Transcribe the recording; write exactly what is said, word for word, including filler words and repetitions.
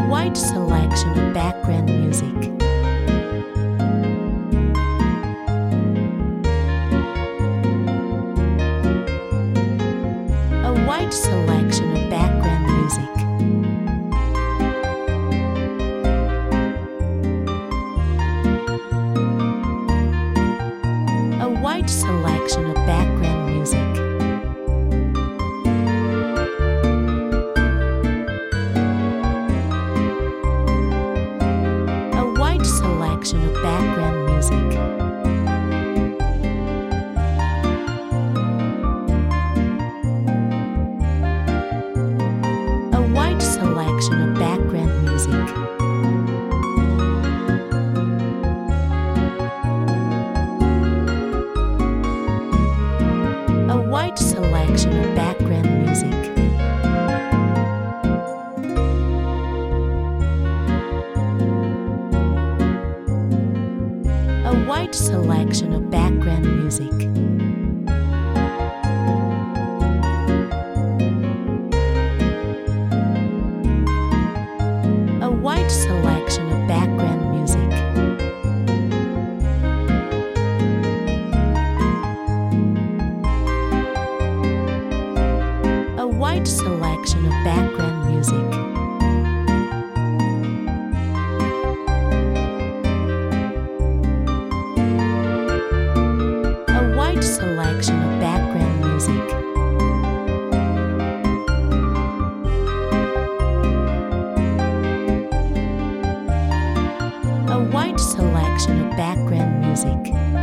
wide selection of background music. A wide selection of background music. A wide selection of background music. Selection of background music. A wide selection of background music. A wide selection of background music. A wide selection of background music. A wide selection of background music. A wide selection of background music. Selection of background music. A wide selection of background music.